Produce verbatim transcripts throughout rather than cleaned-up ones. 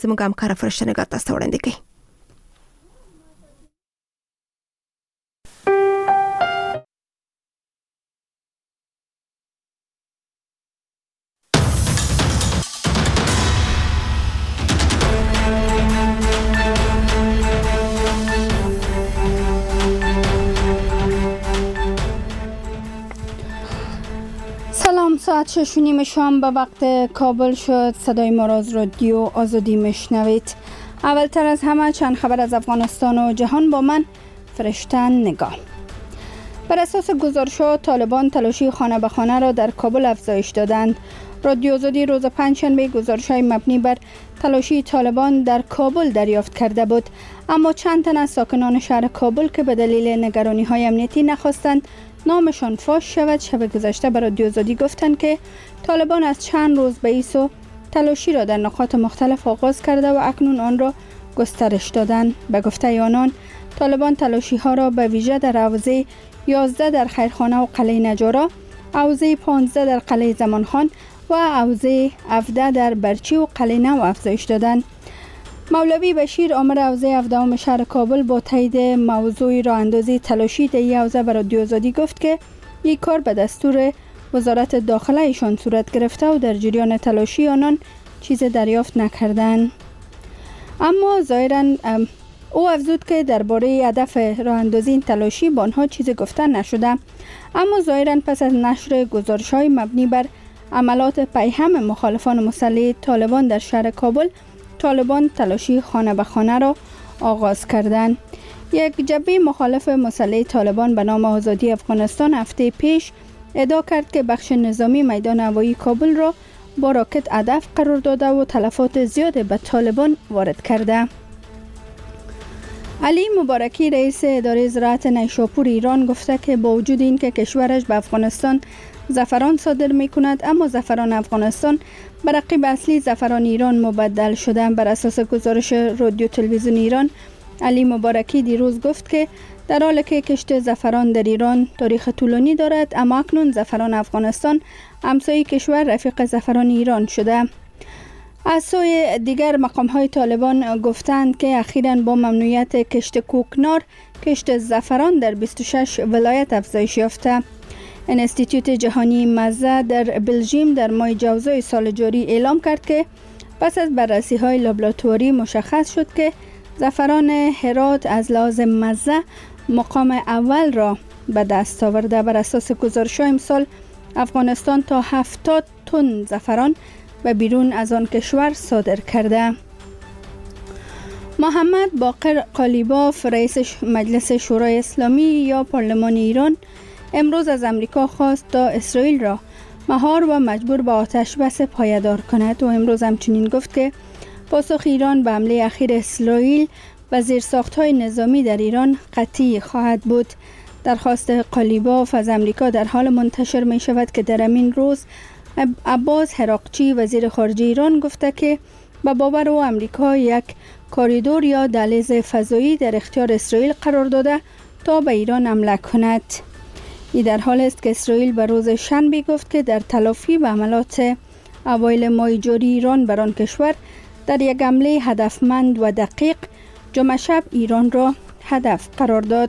زموږ همکاره فرشته نگار تاسو ته وړاندې کوي. ساعت شش و نیم شام به وقت کابل شد. صدای ما را از رادیو آزادی میشنوید. اولتر از همه چند خبر از افغانستان و جهان با من فرشته نگار. بر اساس گزارش‌ها طالبان تلاشی خانه به خانه را در کابل افزایش دادند. رادیو آزادی روز پنجشنبه گزارش‌های مبنی بر تلاشی طالبان در کابل دریافت کرده بود، اما چند تن از ساکنان شهر کابل که به دلیل نگرانی‌های امنیتی نخواستند نامشان فاش شود، شب گذشته به رادیو آزادی گفتند که طالبان از چند روز به ایسو تلاشی را در نقاط مختلف آغاز کرده و اکنون آن را گسترش دادند. به گفته آنان طالبان تلاشی ها را به ویژه در حوزه یازده در خیرخانه و قلعه نجارا، حوزه پانزده در قلعه زمانخان و حوزه هفده در برچی و قلعه نو افزایش دادند. مولوی بشیر آمر حوزه هفدهم شهر کابل با تایید موضوع راه اندازی تلاشی در این حوزه به رادیو آزادی گفت که این کار به دستور وزارت داخله ایشان صورت گرفته و در جریان تلاشی آنان چیز دریافت نکردند. اما ظاهراً او افزود که درباره هدف راه اندازی این تلاشی با آنها چیزی گفته نشده، اما ظاهراً پس از نشر گزارش‌های مبنی بر عملات پیهم مخالفان مسلح طالبان در شهر کابل، طالبان تلاشی خانه به خانه را آغاز کردند. یک جبهه مخالف مسلح طالبان به نام آزادی افغانستان هفته پیش ادعا کرد که بخش نظامی میدان هوایی کابل را با راکت هدف قرار داده و تلفات زیاد به طالبان وارد کرده. علی مبارکی رئیس اداره زراعت نیشاپور ایران گفته که با وجود این که کشورش به افغانستان زعفران صادر می کند، اما زعفران افغانستان به رقیب اصلی زعفران ایران مبدل شده. بر اساس گزارش رادیو تلویزیون ایران، علی مبارکی دیروز گفت که در حالی که کشت زعفران در ایران تاریخ طولانی دارد، اما اکنون زعفران افغانستان همسایه کشور رفیق زعفران ایران شده. از سوی دیگر مقام‌های طالبان گفتند که اخیراً با ممنوعیت کشت کوکنار، کشت زعفران در بیست و شش ولایت افزایش یافته. انستیتوت جهانی مزه در بلژیم در ماه جوزای سال جاری اعلام کرد که پس از بررسی‌های لابراتواری مشخص شد که زعفران هرات از لحاظ مزه مقام اول را به دست آورده. بر اساس گزارش‌های امسال افغانستان تا هفتاد تن زعفران به بیرون از آن کشور صادر کرده. محمد باقر قالیباف رئیس مجلس شورای اسلامی یا پارلمان ایران امروز از امریکا خواست تا اسرائیل را مهار و مجبور به آتش بس پایدار کند و امروز همچنین گفت که پاسخ ایران به حمله اخیر اسرائیل و زیرساخت‌های نظامی در ایران قطعی خواهد بود. درخواست قالیباف از امریکا در حال منتشر می شود که در همین روز عباس هراقچی وزیر خارجه ایران گفته که به باور او امریکا یک کاریدور یا دهلیز فضایی در اختیار اسرائیل قرار داده تا به ایران حمله کند. این در حال است که اسرائیل به روز شنبه گفت که در تلافی به عملات اوایل ماه جاری ایران بر آن کشور در یک حمله هدفمند و دقیق جمعه شب ایران را هدف قرار داد.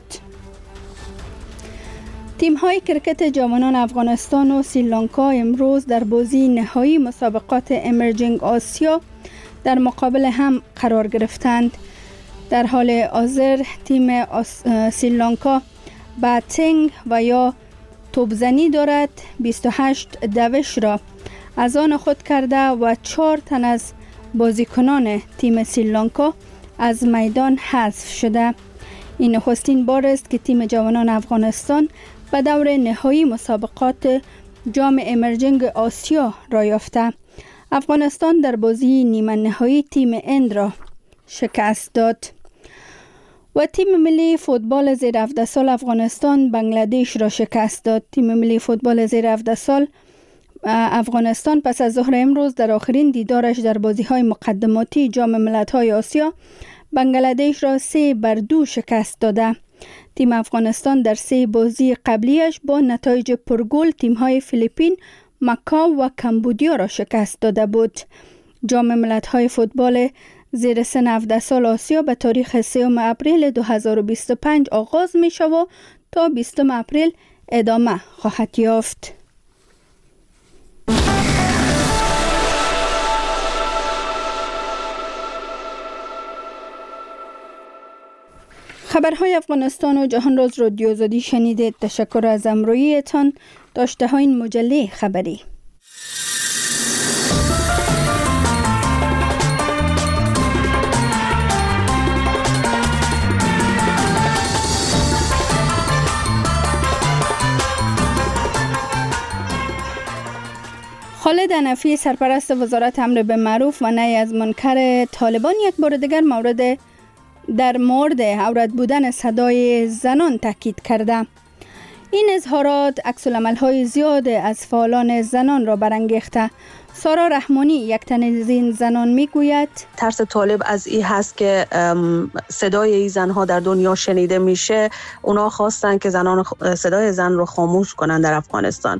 تیم‌های کرکت جوانان افغانستان و سریلانکا امروز در بازی نهایی مسابقات امرجینگ آسیا در مقابل هم قرار گرفتند. در حال حاضر تیم سریلانکا باتینگ و یا توپزنی دارد بیست و هشت دوش را از آن خود کرده و چهار تن از بازیکنان تیم سریلانکا از میدان حذف شده. این نخستین بار است که تیم جوانان افغانستان به دور نهایی مسابقات جام امرجینگ آسیا را یافته. افغانستان در بازی نیمه نهایی تیم هند را شکست داد. و تیم ملی فوتبال زیر هفده سال افغانستان بنگلادش را شکست داد. تیم ملی فوتبال زیر هفده سال افغانستان پس از ظهر امروز در آخرین دیدارش در بازی‌های مقدماتی جام ملت‌های آسیا بنگلادش را سه بر دو شکست داده. تیم افغانستان در سه بازی قبلیش با نتایج پرگل تیم‌های فیلیپین، مکاو و کمبودیا را شکست داده بود. جام ملت‌های فوتبال زیر سن هفده سال آسیا به تاریخ سوم اپریل دو هزار و بیست و پنج آغاز می شود تا بیستم اپریل ادامه خواهد یافت. خبرهای افغانستان و جهان راز رادیو آزادی شنیدید. تشکر از همراهیتان. داشته ها این مجله خبری. خالد حنفی سرپرست وزارت امر بالمعروف و نهی از منکر طالبان یک بار دیگر مورد در مورد عورت بودن صدای زنان تاکید کرده. این اظهارات عکس‌العمل‌های زیاد از فعالان زنان را برانگیخته. سارا رحمانی یک تن از این زنان میگوید ترس طالب از این هست که صدای این زنها در دنیا شنیده میشه. اونا خواستن که زنان صدای زن رو خاموش کنن در افغانستان.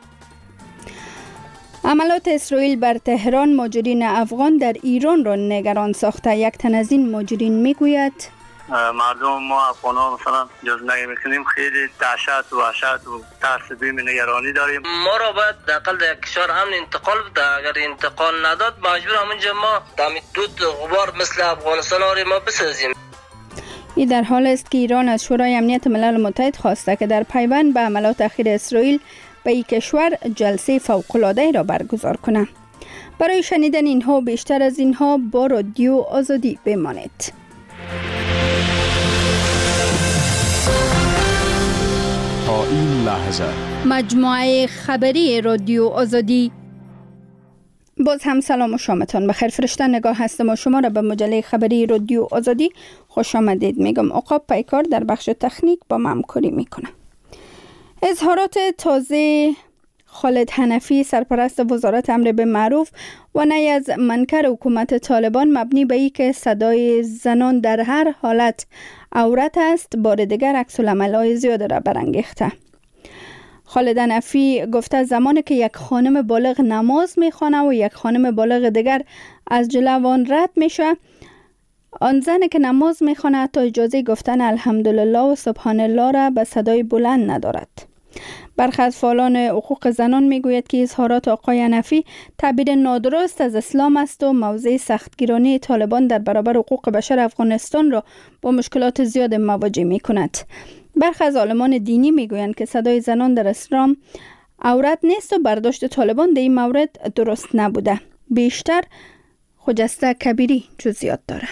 عملات اسرائیل بر تهران مهاجرین افغان در ایران را نگران ساخته. یک تن از این مهاجرین میگوید مردم ما افغان‌ها مثلا جز نمی‌کنیم خیلی دهشت و وحشت و ترس بیم نگرانی داریم. ما را باید داخل در کشور امن انتقال بده. اگر انتقال نداد مجبور همونجا ما دمی دود غبار مثل افغانستان آره ما بسازیم. این در حال است که ایران از شورای امنیت ملل متحد خواسته که در پیوند به عملات اخیر اسرائیل به این کشور جلسه فوق‌العاده را برگزار کنه. برای شنیدن اینها و بیشتر از اینها با رادیو آزادی بمانید. تا این لحظه مجموعه خبری رادیو آزادی. باز هم سلام و شامتان بخیر. فرشته نگاه هستم و شما را به مجله خبری رادیو آزادی خوش آمدید میگم. عقاب پیکار در بخش تکنیک با ما همکاری میکنه. اظهارات تازه خالد حنفی سرپرست وزارت امر بالمعروف و نهی از منکر حکومت طالبان مبنی به اینکه که صدای زنان در هر حالت عورت است بار دیگر عکس‌العمل‌های زیاد را برانگیخته. خالد حنفی گفته زمانی که یک خانم بالغ نماز میخوانه و یک خانم بالغ دیگر از جلو آن رد میشه، آن زن که نماز میخوانه حتی اجازه گفتن الحمدلله و سبحان الله را به صدای بلند ندارد. برخی از فعالان حقوق زنان میگوید که اظهارات آقای حنفی تعبیر نادرست از اسلام است و موضع سختگیرانه طالبان در برابر حقوق بشر افغانستان را با مشکلات زیاد مواجه میکند. برخی از عالمان دینی میگویند که صدای زنان در اسلام عورت نیست و برداشت طالبان در این مورد درست نبوده. بیشتر خجسته کبیری جزئیات داره.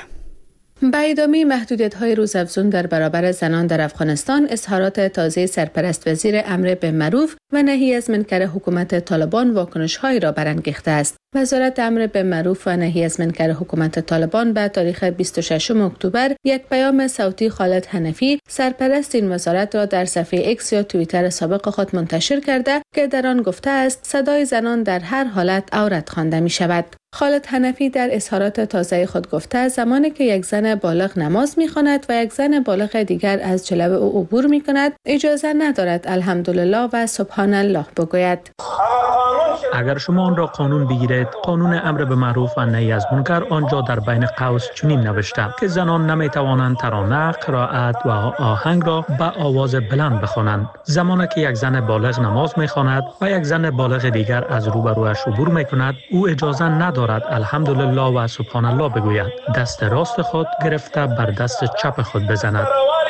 به ادامه محدودیت‌های روزافزون در برابر زنان در افغانستان، اظهارات تازه سرپرست وزیر امر بالمعروف و نهی از منکر حکومت طالبان واکنش‌هایی را برانگیخته است. وزارت امر بالمعروف و نهی از منکر حکومت طالبان به تاریخ بیست و ششم اکتبر یک پیام صوتی خالد حنفی سرپرست این وزارت را در صفحه ایکس یا توییتر سابق خود منتشر کرده که در آن گفته است صدای زنان در هر حالت عورت خوانده می شود. خالد حنفی در اظهارات تازه خود گفته زمانی که یک زن بالغ نماز می‌خواند و یک زن بالغ دیگر از جلو او عبور می‌کند اجازه ندارد الحمدلله و سبحان الله بگوید. اگر شما آن را قانون بگیرید، قانون امر به معروف و نهی از منکر آنجا در بین قوس چنین نوشته که زنان نمی‌توانند ترانه، قرائت و آهنگ را به آواز بلند بخوانند. زمانی که یک زن بالغ نماز می‌خواند و یک زن بالغ دیگر از روبرویش عبور می‌کند، او اجازه ندارد الحمدلله و سبحان الله بگوید. دست راست خود گرفته بر دست چپ خود بزند.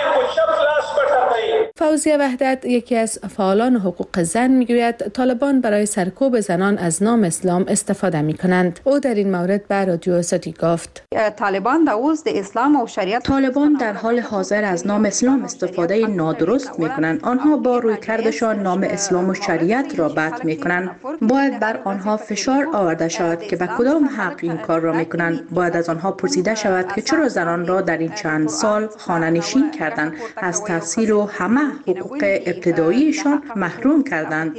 فوزیه وحدت یکی از فعالان حقوق زن میگوید طالبان برای سرکوب زنان از نام اسلام استفاده میکنند. او در این مورد به رادیو آزادی گفت طالبان در اوز د اسلام و شریعت طالبان در حال حاضر از نام اسلام استفاده نادرست میکنند. آنها با روی کردشان نام اسلام و شریعت را بد میکنند. باید بر آنها فشار آورده شود که به کدام حق این کار را میکنند. باید از آنها پرسیده شود که چرا زنان را در این چند سال خانه نشین کردند، از تحصیل و همه حقوق ابتداییشان محروم کردند.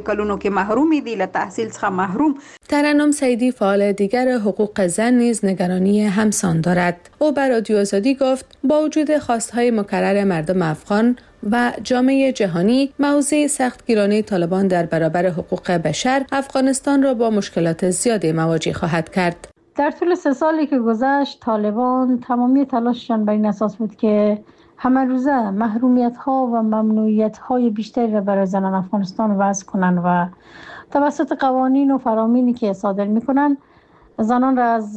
ترنم سیدی فعال دیگر حقوق زن نیز نگرانی همسان دارد. او بر رادیو آزادی گفت با وجود خواستهای مکرر مردم افغان و جامعه جهانی، موضع سختگیرانه طالبان در برابر حقوق بشر افغانستان را با مشکلات زیادی مواجه خواهد کرد. در طول سه سالی که گذشت طالبان تمامی تلاششان بر این اساس بود که همه روزه محرومیت ها و ممنوعیت های بیشتری را برای زنان افغانستان وضع کنند و توسط قوانین و فرامینی که صادر میکنن زنان را از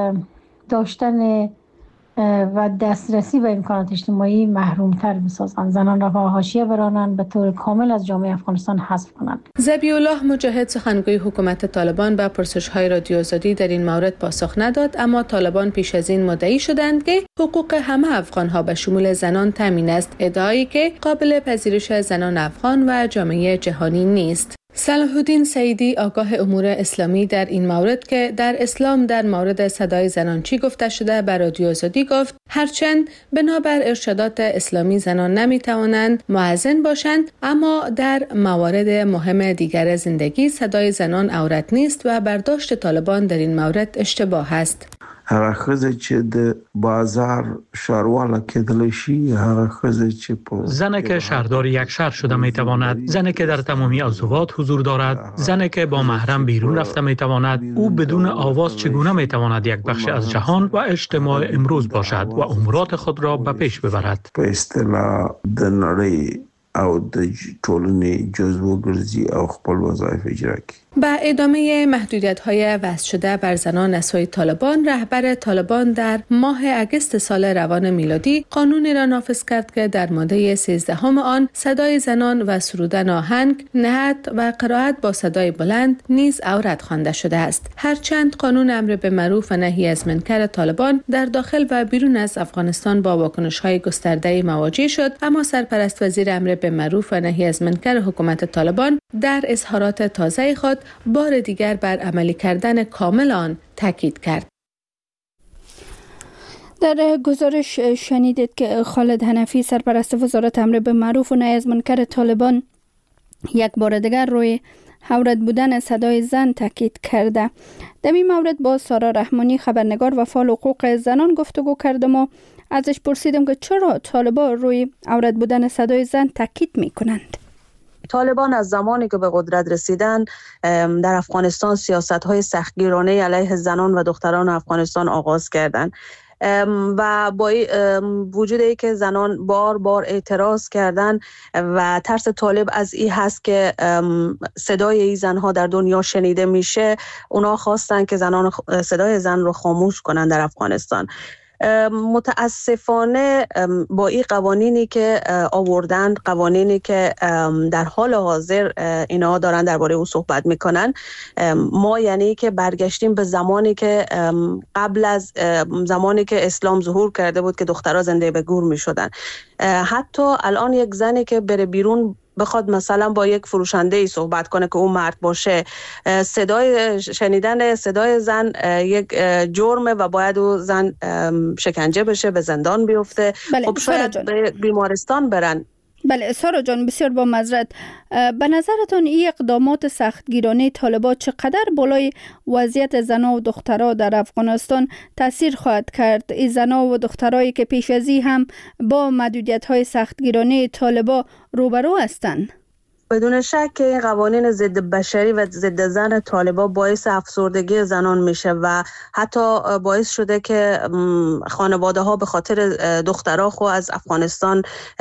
داشتن و دسترسی به امکانات اجتماعی محروم تر بسازند، زنان را به حاشیه برانند، به طور کامل از جامعه افغانستان حذف کنند. ذبیح الله مجاهد سخنگوی حکومت طالبان به پرسش‌های رادیو آزادی در این مورد پاسخ نداد، اما طالبان پیش از این مدعی شدند که حقوق همه افغان‌ها به شمول زنان تامین است، ادعایی که قابل پذیرش زنان افغان و جامعه جهانی نیست. صلاح الدین سعیدی آگاه امور اسلامی در این مورد که در اسلام در مورد صدای زنان چی گفته شده بر رادیو آزادی گفت هرچند بنابر ارشادات اسلامی زنان نمی توانند مؤذن باشند، اما در موارد مهم دیگر زندگی صدای زنان عورت نیست و برداشت طالبان در این مورد اشتباه است. هغه خزه چې د بازار شهرواله کېدلی شي، هغه خزه چې په زنی که شهردار یک شهر شده می تواند، زنی که در تمامی عضوات حضور دارد، زنی که با محرم بیرون رفته می تواند، او بدون آواز چگونه می تواند یک بخش از جهان و اجتماع امروز باشد و امورات خود را به پیش ببرد. په اصطلاح د نړۍ او د ټولنې جزو ګرځي او خپل وظایف اجرا کوي. با ادامه محدودیت‌های وضع شده بر زنان از سوی طالبان، رهبر طالبان در ماه اگست سال روان میلادی قانونی را نافذ کرد که در ماده سیزدهم آن صدای زنان و سرودن آهنگ، نعت و قرائت با صدای بلند نیز عورت خوانده شده است. هرچند قانون امر به معروف و نهی از منکر طالبان در داخل و بیرون از افغانستان با واکنش‌های گسترده مواجه شد، اما سرپرست وزیر امر به معروف و نهی از منکر حکومت طالبان در اظهارات تازه خود بار دیگر بر عملی کردن کامل آن تاکید کرد. در گزارش شنیدید که خالد حنفی سرپرست وزارت امر به معروف و نهی از منکر طالبان یک بار دیگر روی عورت بودن صدای زن تاکید کرده. در این مورد با سارا رحمانی خبرنگار و فعال حقوق زنان گفتگو کردم و ازش پرسیدم که چرا طالبان روی عورت بودن صدای زن تاکید میکنند. طالبان از زمانی که به قدرت رسیدن در افغانستان سیاست‌های سختگیرانه علیه زنان و دختران افغانستان آغاز کردند و با وجود ای که زنان بار بار اعتراض کردن و ترس طالب از این هست که صدای این زنها در دنیا شنیده میشه، اونا خواستن که زنان صدای زن رو خاموش کنن در افغانستان. متاسفانه با این قوانینی که آوردن، قوانینی که در حال حاضر اینا دارن درباره او صحبت میکنن، ما یعنی که برگشتیم به زمانی که قبل از زمانی که اسلام ظهور کرده بود که دخترها زنده به گور میشدن. حتی الان یک زنی که بره بیرون بخواد مثلا با یک فروشنده ای صحبت کنه که اون مرد باشه، صدای شنیدن صدای زن یک جرمه و باید او زن شکنجه بشه، به زندان بیفته. بله، خب شاید به بیمارستان برن. بله سارا جان، بسیار با معذرت، به نظرتان این اقدامات سختگیرانه طالبان چقدر بالای وضعیت زنان و دخترها در افغانستان تاثیر خواهد کرد؟ این زنان و دخترایی که پیش از این هم با محدودیت‌های سختگیرانه طالبان روبرو هستند. بدون شک که این قوانین ضد بشری و ضد زن طالبان باعث افسردگی زنان میشه و حتی باعث شده که خانواده ها به خاطر دخترها خو از افغانستان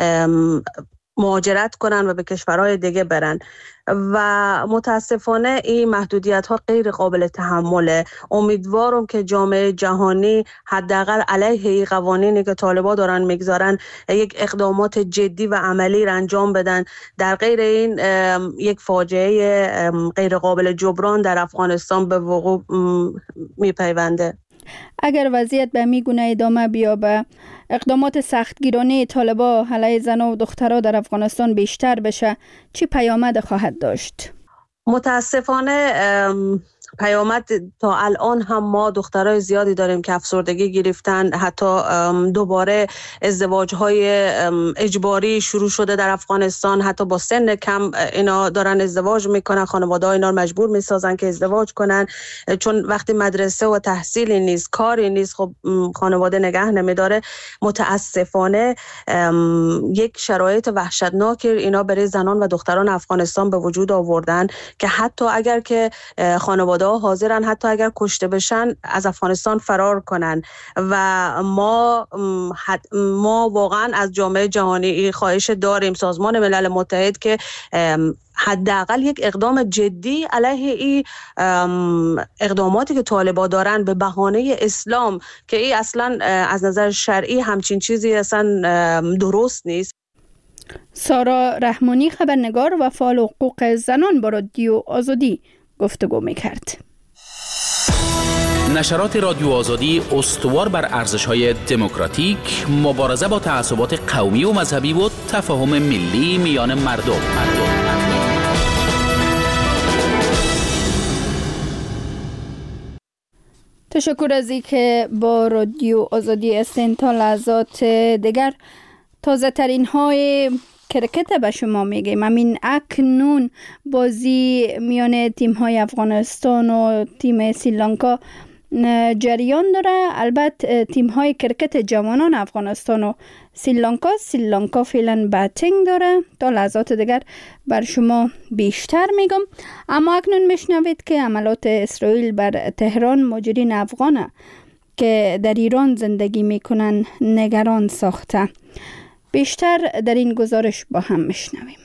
مهاجرت کنن و به کشورهای دیگه برن و متاسفانه این محدودیت ها غیر قابل تحمله. امیدوارم که جامعه جهانی حداقل علیه این قوانینی که طالبان دارن میگذارن یک اقدامات جدی و عملی را انجام بدن. در غیر این یک فاجعه غیر قابل جبران در افغانستان به وقوع میپیونده. اگر وضعیت به می گونه ادامه بیابه، اقدامات سختگیرانه طالبان علیه زنان و دخترها در افغانستان بیشتر بشه، چی پیامد خواهد داشت؟ متاسفانه پیامد تا الان هم ما دخترای زیادی داریم که افسردگی گرفتن، حتی دوباره ازدواج‌های اجباری شروع شده در افغانستان، حتی با سن کم اینا دارن ازدواج میکنن، خانواده اینا رو مجبور میسازن که ازدواج کنن، چون وقتی مدرسه و تحصیلی نیست، کاری نیست، خب خانواده نگه نمیداره. متاسفانه یک شرایط وحشتناک اینا برای زنان و دختران افغانستان به وجود آوردن که حتی اگر که خانواده خانواده ها حاضرن حتی اگر کشته بشن از افغانستان فرار کنن و ما ما واقعا از جامعه جهانی خواهش داریم، سازمان ملل متحد، که حداقل یک اقدام جدی علیه این اقداماتی که طالبان دارن به بهانه اسلام که این اصلا از نظر شرعی همچین چیزی اصلا درست نیست. سارا رحمانی، خبرنگار و فعال حقوق زنان، با رادیو آزادی گفتگو می‌کرد. نشرات رادیو آزادی استوار بر ارزش‌های دموکراتیک، مبارزه با تعصبات قومی و مذهبی و تفاهم ملی میان مردم. مردم. تشکر از اینکه با رادیو آزادی هستین. تا لحظات دیگر تازه ترین های کرکت به شما میگیم. همین اکنون بازی میان تیم های افغانستان و تیم سریلانکا جریان داره. البته تیم های کرکت جوانان افغانستان و سریلانکا سریلانکا فعلا باتینگ داره. تا لحظات دیگر بر شما بیشتر میگم. اما اکنون میشنوید که حملات اسرائیل بر تهران مهاجرین افغان که در ایران زندگی میکنن نگران ساخته. بیشتر در این گزارش با هم میشنویم.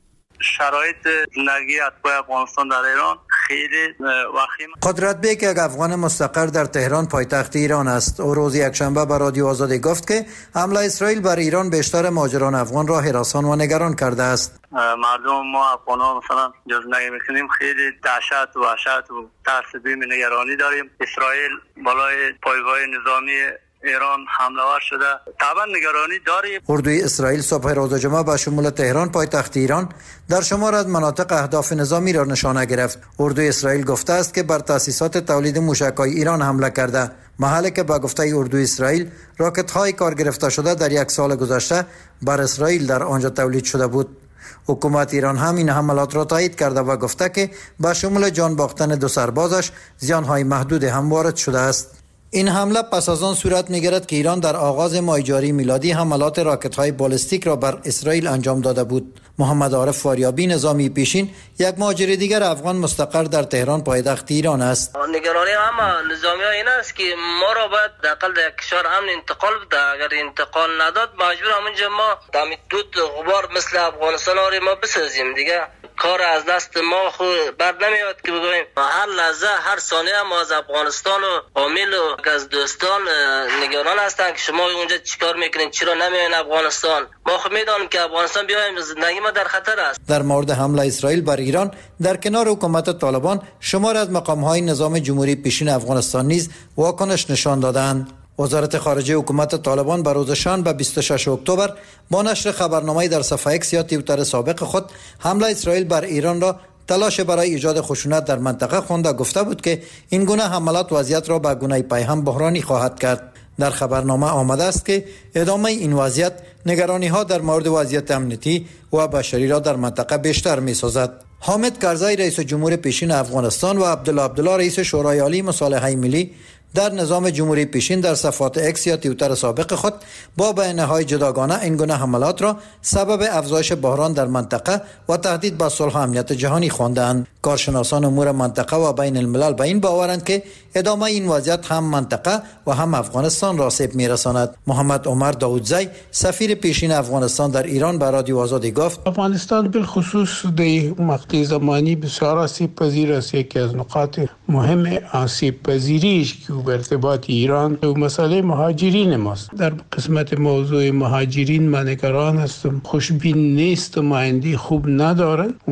شرایط زندگی اتباع افغانستان در ایران خیلی وخیم. قدرت بیگ، یک افغان مستقر در تهران پایتخت ایران است. او روز یکشنبه به رادیو آزادی گفت که حمله اسرائیل بر ایران بیشتر مهاجران افغان را هراسان و نگران کرده است. مردم ما افغانان مثلا جز نمی‌کنیم خیلی دهشت و وحشت و ترس بیم نگرانی داریم. اسرائیل بالای پایگاه نظامی ایران حمله ور شده، طبعا نگرانی داریم. اردوی اسرائیل صبح روز جمعه به شمول تهران پایتخت ایران در شمار از مناطق اهداف نظامی را نشانه گرفت. اردوی اسرائیل گفته است که بر تأسیسات تولید موشک‌های ایران حمله کرده، محلی که به گفته اردوی اسرائیل راکت‌های کار گرفته شده در یک سال گذشته بر اسرائیل در آنجا تولید شده بود. حکومت ایران هم این حملات را تایید کرده و گفته که به شمول جان باختن دو سربازش زیان‌های محدود هم وارد شده است. این حمله پس از آن صورت می‌گیرد که ایران در آغاز ماه جاری میلادی حملات راکت‌های بالستیک را بر اسرائیل انجام داده بود. محمد عارف فاریابی، نظامی پیشین، یک مهاجر دیگر افغان مستقر در تهران پایتخت ایران است. نگرانی همه نظامی‌ها این است که ما را باید داخل در کشور امن انتقال بده. اگر انتقال نداد مجبور همونجا ما دم دود غبار مثل افغانستان آره ما بسازیم دیگه. کار از دست ما خود بر نمیاد که بگوییم هر لحظه هر ثانیه ما از افغانستان و فامیل و از دوستان نگران هستن که شما اونجا چیکار میکنین، چرا نمیاین افغانستان. ما خود میدانیم که افغانستان بیایم زندگی ما در خطر است. در مورد حمله اسرائیل بر ایران در کنار حکومت طالبان شمار از مقام‌های نظام جمهوری پیشین افغانستان نیز واکنش نشان دادند. وزارت خارجه حکومت طالبان به روز شنبه بیست و شش اکتبر با نشر خبرنامه‌ای در صفحه ایکس یا توییتر سابق خود حمله اسرائیل بر ایران را تلاش برای ایجاد خشونت در منطقه خوانده، گفته بود که این گونه حملات وضعیت را به گونه پیهم بحرانی خواهد کرد. در خبرنامه آمده است که ادامه این وضعیت نگرانی‌ها در مورد وضعیت امنیتی و بشری را در منطقه بیشتر می‌سازد. حامد کرزی رئیس جمهور پیشین افغانستان و عبدالله عبدالله رئیس شورای عالی مصالحه ملی در نظام جمهوری پیشین در صفحات اکس یا توییتر سابق خود با بیانیه‌های جداگانه این گونه حملات را سبب افزایش بحران در منطقه و تهدید به صلح و امنیت جهانی خواندند. کارشناسان امور منطقه و بین الملل به این باورند که ادامه این وضعیت هم منطقه و هم افغانستان را آسیب می‌رساند. محمد عمر داودزی، سفیر پیشین افغانستان در ایران، به رادیو آزادی گفت افغانستان بالخصوص در مقطع زمانی بسیار آسیب پذیر است. یکی از نقاط مهم آسیب پذیریش که به ارتباط ایران و مسئله مهاجرین ماست. در قسمت موضوع مهاجرین من نگران هستم. خوشبین نیستم، آینده خوب ندارن و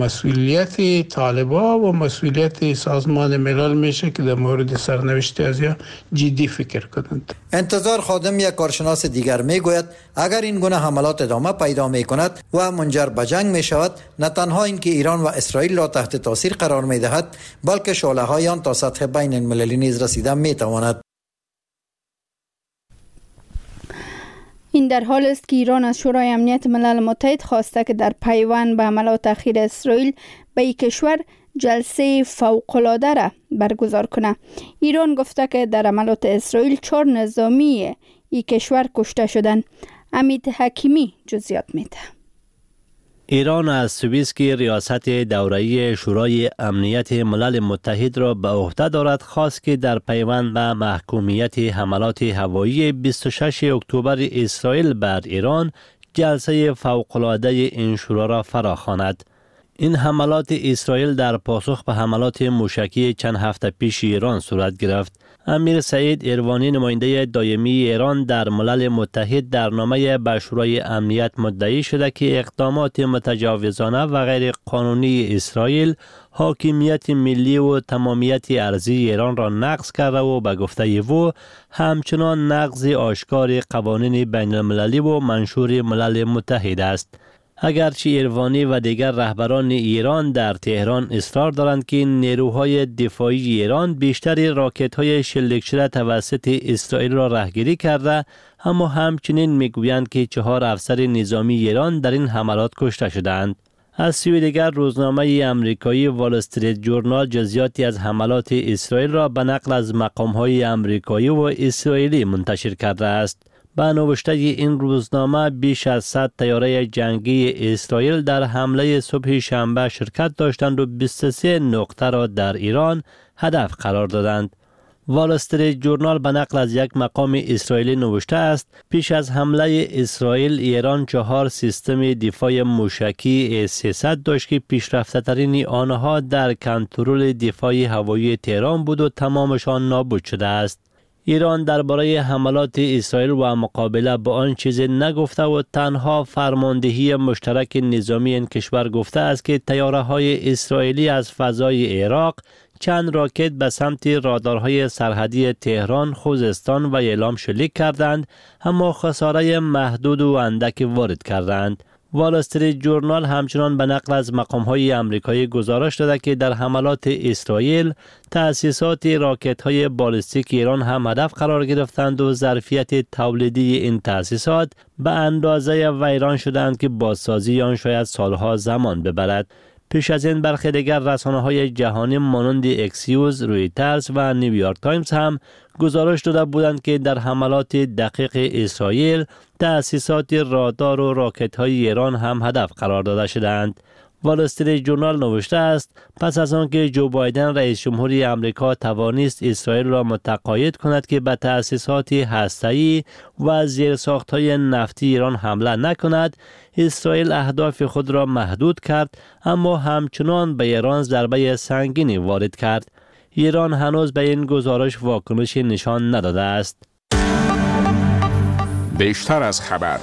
مسئولیت طالبان و مسئولیت سازمان ملل میشه که در مورد سرنوشت ازیا جدی فکر کنند. انتظار خادم، یک کارشناس دیگر میگوید اگر این گونه حملات ادامه پیدا میکند و منجر به جنگ میشود، نه تنها اینکه ایران و اسرائیل را تحت تاثیر قرار میدهد، بلکه شعله‌های آن تا سطح بین المللی نیز رسیده میتواند. این در حال است که ایران از شورای امنیت ملل متحد خواسته که در پیوند به حملات اخیر اسرائیل به این کشور جلسه فوق‌العاده را برگزار کنه. ایران گفته که در حملات اسرائیل چهار نظامی این کشور کشته شدند. امید حکیمی جزئیات میده. ایران از سوئیس که ریاست دوره‌ای شورای امنیت ملل متحد را به عهده دارد خواست که در پیوند به محکومیت حملات هوایی بیست و ششم اکتبر اسرائیل بر ایران جلسه فوق‌العاده این شورا را فراخواند. این حملات اسرائیل در پاسخ به حملات موشکی چند هفته پیش ایران صورت گرفت. امیر سعید ایروانی نماینده دائمی ایران در ملل متحد در نامه به شورای امنیت مدعی شده که اقدامات متجاوزانه و غیر قانونی اسرائیل حاکمیت ملی و تمامیت ارضی ایران را نقض کرده و به گفته او همچنان نقض آشکار قوانین بین المللی و منشور ملل متحد است. اگرچه ایروانی و دیگر رهبران ایران در تهران اصرار دارند که نیروهای دفاعی ایران بیشتر راکت‌های شلیک شده توسط اسرائیل را رهگیری کرده، اما همچنین میگویند که چهار افسر نظامی ایران در این حملات کشته شدند. از سوی دیگر روزنامه امریکایی وال استریت جورنال جزئیاتی از حملات اسرائیل را به نقل از مقام‌های امریکایی و اسرائیلی منتشر کرده است. به نوشته این روزنامه بیش از صد طیاره جنگی اسرائیل در حمله صبح شنبه شرکت داشتند و بیست و سه نقطه را در ایران هدف قرار دادند. وال استریت جورنال به نقل از یک مقام اسرائیلی نوشته است پیش از حمله اسرائیل ایران چهار سیستم دفاع موشکی اس سیصد داشت که پیشرفته ترین آنها در کنترل دفاع هوایی تهران بود و تمامشان نابود شده است. ایران درباره حملات اسرائیل و مقابله با آن چیزی نگفته و تنها فرماندهی مشترک نظامی این کشور گفته است که طیاره‌های اسرائیلی از فضای عراق چند راکت به سمت رادارهای سرحدی تهران، خوزستان و یلام شلیک کردند، اما خساره محدود و اندک وارد کردند. وال استریت جورنال همچنان به نقل از مقام‌های آمریکایی گزارش داده که در حملات اسرائیل تأسیسات راکت‌های بالستیک ایران هم هدف قرار گرفتند و ظرفیت تولیدی این تأسیسات به اندازه ویران شدند که بازسازی آن شاید سالها زمان ببرد. پیش از این برخی دیگر رسانه‌های جهانی مانند اکسیوز، رویترز و نیویورک تایمز هم گزارش داده بودند که در حملات دقیق اسرائیل تأسیسات رادار و راکت‌های ایران هم هدف قرار داده شدند. وال استریت جورنال نوشته است پس از آنکه جو بایدن رئیس جمهوری آمریکا توانست اسرائیل را متقاعد کند که به تأسیسات هسته‌ای و زیرساخت‌های نفتی ایران حمله نکند، اسرائیل اهداف خود را محدود کرد، اما همچنان به ایران ضربه سنگینی وارد کرد. ایران هنوز به این گزارش واکنشی نشان نداده است. بیشتر از خبر.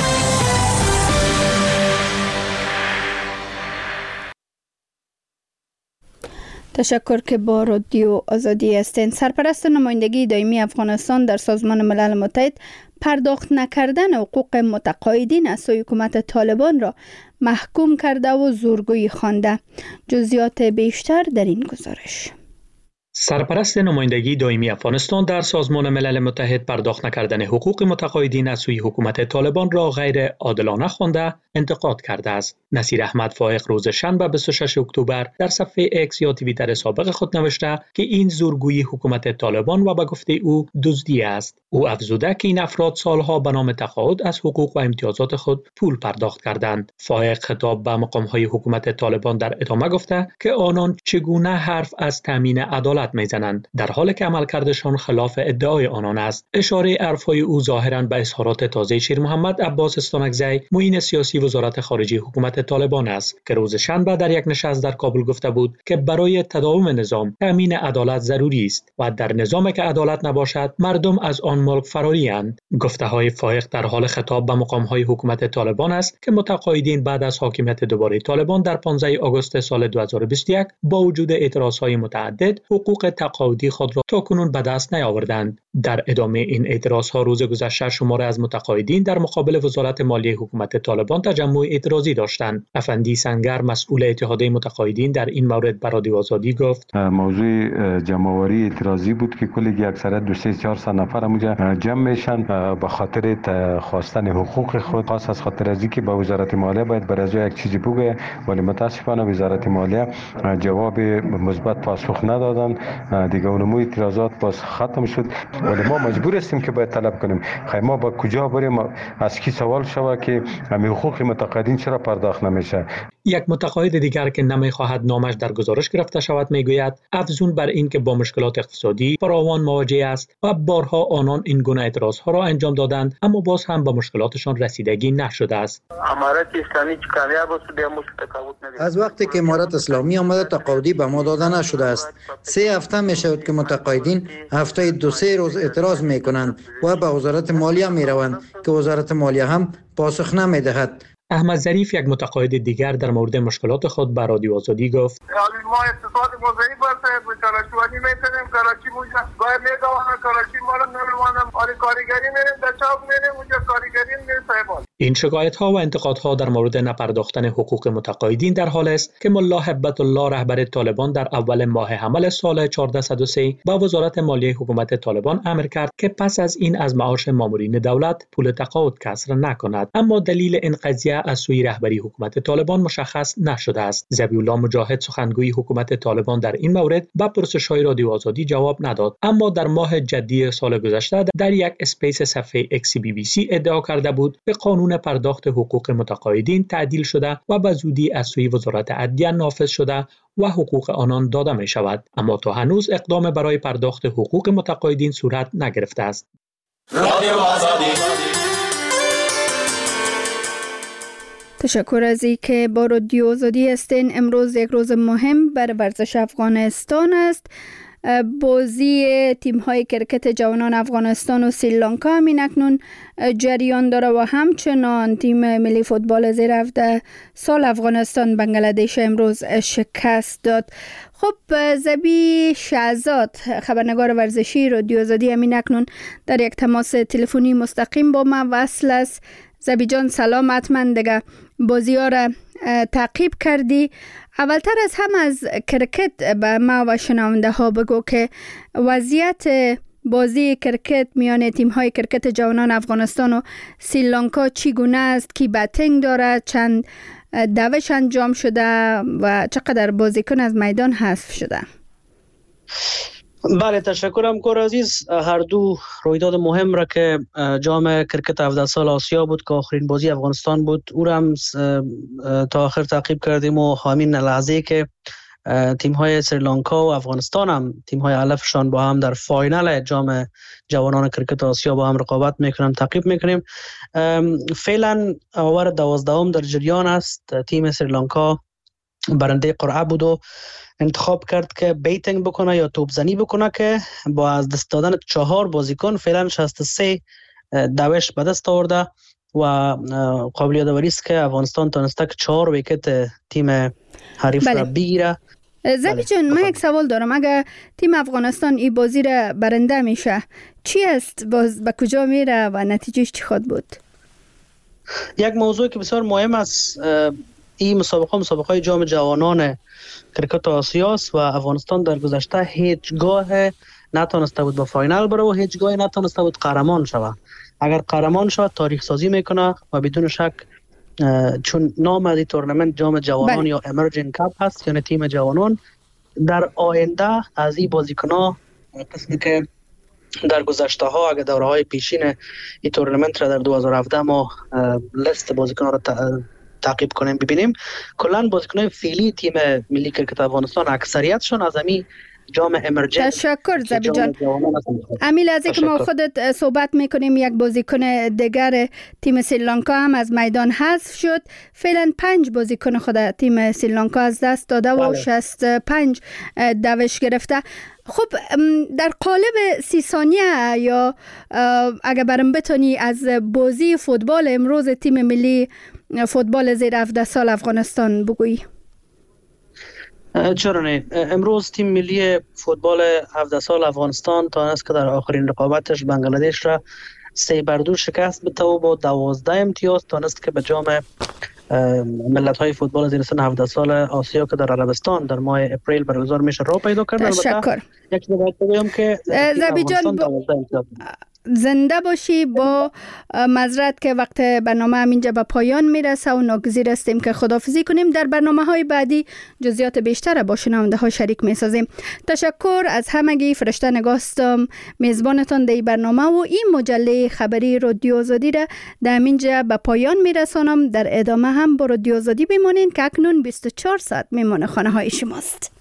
تشکر که با رادیو آزادی هستین. سرپرست نمایندگی دائمی افغانستان در سازمان ملل متحد پرداخت نکردن حقوق متقاعدین از سوی حکومت طالبان را محکوم کرده و زورگویی خوانده. جزئیات بیشتر در این گزارش. سرپرست نمایندگی دائمی افغانستان در سازمان ملل متحد پرداخت نکردن حقوق متقاعدین از سوی حکومت طالبان را غیر عادلانه خوانده انتقاد کرده است. نصیر احمد فائق روز شنبه بیست و ششم اکتبر در صفحه اکس یا توییتر سابق خود نوشته که این زورگویی حکومت طالبان و به گفته او دزدی است. او افزوده که این افراد سالها به نام تقاعد از حقوق و امتیازات خود پول پرداخت کردند. فائق خطاب به مقام‌های حکومت طالبان در ادامه گفته که آنان چگونه حرف از تامین عدالت میزنند در حالی که عملکردشان خلاف ادعای آنان است. اشاره حرف‌های او ظاهراً به اظهارات تازه شیر محمد عباس استانکزی معین سیاسی وزارت خارجه حکومت طالبان است که روز شنبه در یک نشست در کابل گفته بود که برای تداوم نظام تامین عدالت ضروری است و در نظامی که عدالت نباشد مردم از آن ملک فراری اند. گفته های فائق در حال خطاب به مقام های حکومت طالبان است که متقاعدین بعد از حاکمیت دوباره طالبان در پانزده آگوست سال دو هزار و بیست و یک با وجود اعتراض های متعدد حقوق تقاعدی خود را تاکنون به دست نیاوردند. در ادامه این اعتراض ها روز گذشته شماره از متقاعدین در مقابل وزارت مالیه حکومت طالبان تجمع اعتراضی داشتند. افندی سنگر مسئول اتحادیه متقاعدین در این مورد به رادیو آزادی گفت موضوع جمع‌آوری اعتراضی بود که کلی اکثریت دو سه چهار نفر اونجا جمع میشن به خاطر خواستن حقوق خود، خاص از خاطر از اینکه با وزارت مالیه باید برای یک چیزی بگه، ولی متاسفانه وزارت مالیه جواب مثبت پاسخ ندادن دیگه اونمو اعتراضات باز ختم شد، ولی ما مجبور هستیم که باید طلب کنیم. خیلی ما با کجا بریم؟ از کی سوال شود که همین حقوق متقاعدین چرا پرداخت نمیشه؟ یک متقاعد دیگر که نمیخواهد نامش در گزارش گرفته شود میگوید افزون بر این که با مشکلات اقتصادی فراوان مواجه است و بارها آنان این گونه اعتراضها را انجام دادند اما باز هم به مشکلاتشان رسیدگی نشده است. از وقتی که امارت اسلامی آمده تقاعدی به ما داده نشده است. سه هفته می شود که متقاعدین هفته دو سه روز اعتراض می کنند و به وزارت مالیه می روند که وزارت مالیه هم پاسخ نمی دهد. احمد ظریف یک متقاعد دیگر در مورد مشکلات خود به رادیو آزادی گفت: ما اقتصاد مزایی برسه به کاراشوانی میتونیم کاراشی موجه باید میدوانه کاراشی ما رو نمیوانم آری کاریگری میریم در چاپ میریم اونجا کاریگری میریم. این شکایت ها و انتقاد ها در مورد نپرداختن حقوق متقاعدین در حال است که ملا هبت الله رهبر طالبان در اول ماه حمل سال هزار و چهارصد و سه با وزارت مالیه حکومت طالبان امر کرد که پس از این از معاش مامورین دولت پول تقاعد کسر نکند، اما دلیل این قضیه از سوی رهبری حکومت طالبان مشخص نشده است. ذبیح الله مجاهد سخنگوی حکومت طالبان در این مورد به پرسش‌های رادیو آزادی جواب نداد، اما در ماه جدی سال گذشته در یک اسپیس صفحه اکس بی بی سی ادعا کرده بود که قانون پرداخت حقوق متقاعدین تعدیل شده و به زودی از سوی وزارت عدلیه نافذ شده و حقوق آنان داده می شود، اما تا هنوز اقدام برای پرداخت حقوق متقاعدین صورت نگرفته است. رادیو آزادی. تشکر از این که با رادیو آزادی هستین. امروز یک روز مهم بر ورزش افغانستان است. بازی تیم‌های کرکت جوانان افغانستان و سریلانکا همین اکنون جریان داره و همچنان تیم ملی فوتبال زیر هفده سال افغانستان بنگلادش امروز شکست داد. خب زبی شهزاد خبرنگار ورزشی رادیو آزادی همین اکنون در یک تماس تلفنی مستقیم با ما وصل است. زبی جان سلام، حتما دیگه بازی ها را تعقیب کردی. اولتر از هم از کرکت به ما و شنونده ها بگو که وضعیت بازی کرکت میان تیم های کرکت جوانان افغانستان و سریلانکا چگونه است؟ کی بتنگ دارد؟ چند دوش انجام شده و چقدر بازیکن از میدان حذف شده؟ بله تشکرم کور عزیز. هر دو رویداد مهم را که جام کرکت هفده سال آسیا بود که آخرین بازی افغانستان بود او را هم تا آخر تعقیب کردیم و همین لحظه که تیم های سریلانکا و افغانستان هم تیم های علفشان با هم در فاینال جام جوانان کرکت آسیا با هم رقابت میکنن تعقیب میکنیم. فعلا آور دوازدهم در جریان است. تیم سریلانکا برنده قرعه بود و انتخاب کرد که بیتینگ بکنه یا توپ زنی بکنه که با از دست دادن چهار بازیکن فعلا شصت و سه دوش به دست آورده و قابل یادآوری است که افغانستان تونسته که چهار ویکت تیم حریف را بگیره. زبی جان من یک سوال دارم، اگر تیم افغانستان این بازی را برنده میشه چی است؟ باز به کجا میره و نتیجهش چی خواهد بود؟ یک موضوع که بسیار مهم است، این مسابقه مسابقه جام جوانان کرکت آسیاست و افغانستان در گذشته هیچگاه نتونسته بود به فاینال بره و هیچگاه نتونسته بود قهرمان شود. اگر قهرمان شود تاریخ سازی میکنه و بدون شک چون نام از این تورنمنت جام جوانان بله. یا امرجینگ کاپ هست یعنی تیم جوانان، در آینده از این بازیکن‌ها قسمی که در گذشته ها اگر دوره های پیشین این تورنمنت را در دو هزار و هفده ما لیست بازیکن‌ها را تعقیب کنیم ببینیم، کلا بازیکن‌های فعلی تیم ملی کرکت افغانستان اکثریتشون از همین جام امرجنس. تشکر زبی جان. امیل از اینکه ما خودت صحبت میکنیم، یک بازیکن دیگر تیم سریلانکا هم از میدان حذف شد. فعلا پنج بازیکن خود تیم سریلانکا از دست داده و بله. شصت و پنج دوش گرفته. خب در قالب سی ثانیه یا اگر برام بتونی از بازی فوتبال امروز تیم ملی فوتبال زیر هفده سال افغانستان بگویی. چرا نه؟ امروز تیم ملی فوتبال هفده سال افغانستان تانست که در آخرین رقابتش بنگلادش را سه بر دو شکست بده و با دوازده امتیاز تانست که به جام ملت های فوتبال زیر سن هفده سال آسیا که در عربستان در ماه اپریل برگزار میشه را پیدا کرد. تشکر. یک باید بگم که زبی جان زنده باشی. با معذرت که وقت برنامه همینجا به پایان میرسه و ناگزیر هستیم که خداحافظی کنیم. در برنامه های بعدی جزئیات بیشتر با شنونده ها شریک میسازیم. تشکر از همگی. فرشته نگاستم میزبانتان در برنامه و این مجله خبری رادیو آزادی را در همینجا به پایان میرسانم. در ادامه هم با رادیو آزادی بمانین که اکنون بیست و چهار ساعت میمانه خانه های شماست.